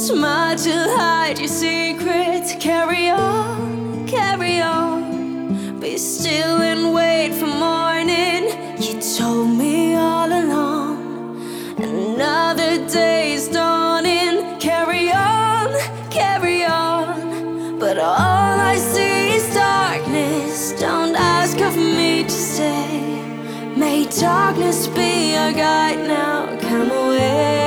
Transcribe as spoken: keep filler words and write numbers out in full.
Smile to hide your secrets. Carry on, carry on. Be still and wait for morning. You told me all along. Another day's dawning. Carry on, carry on. But all I see is darkness. Don't ask of me to stay. May darkness be your guide now. Come away.